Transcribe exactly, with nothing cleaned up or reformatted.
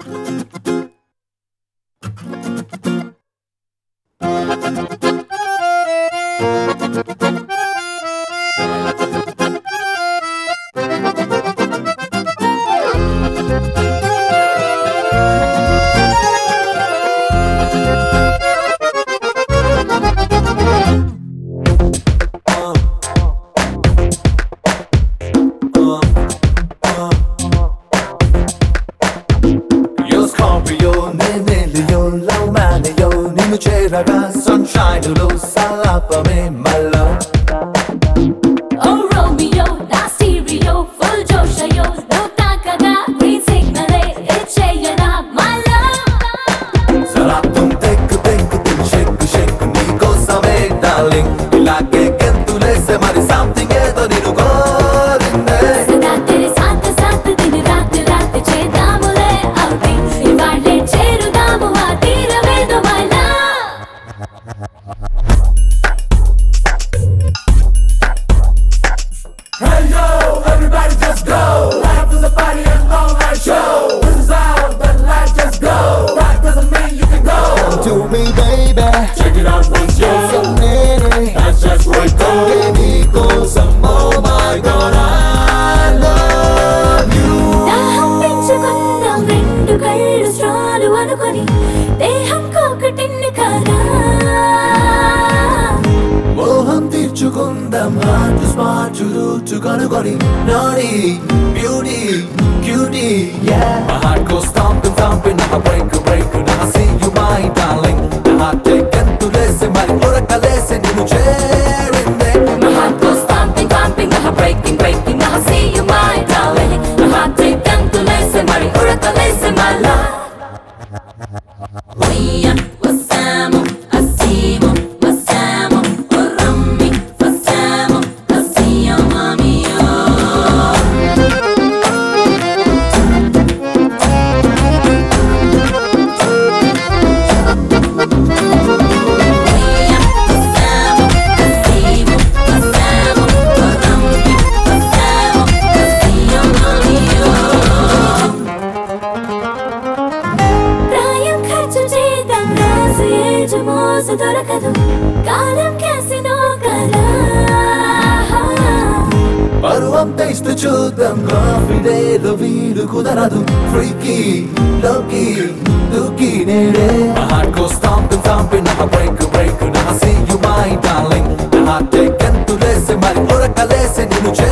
Sunshine to lose salapame, my love. Oh Romeo, na stereo, full Joshayo, no takaga, green signal, it's Cheyana, my love. Salatum tek tek tek shake shake niko same darling. Ilake kentule se mari something edo ninu gorinde. Sada tere saath saath din raat raat chedamule avdi. Ivale cherudamu aatiravedu my love. Hey yo, everybody just go. Life is a party and all night show. This is how the life just go. That doesn't mean you can go. Come to me, baby. Check it out once you're so many. That's just right there. Baby, go some more, my God, I love you. Daham penchukunnam rendu kallu stralu anukoni deham kokatinni kada. మోహం తీర్చుకుందాం heart spot root కనుగొని naughty beauty cutie yeah my heart goes stomping stomping now I break break now I see you my darling my heart taken to listen my orakalese ninu cherinde My heart goes thumping, thumping, now breaking, breaking, now I see you, my darling. My heart taken to listen, Mari Uraka, listen, my love. Oya, wasamo, asimo, wasamo, orami, wasamo, asiyo, mami, Oya, wasamo, asimo, wasamo, orami, wasamo, asiyo, mami, ప్రాయం ఖర్చు చేద్దాం రాసు age మోసు దొరకదు కాలం casino కదా పరువం taste చూద్దాం coffee డేలో వీలు కుదరదు ఫ్రీకీ లోకి దూకి నేడే my heart goes stomping stomping now I break break now I see you my darling my heart taken to listen my orakalese ninu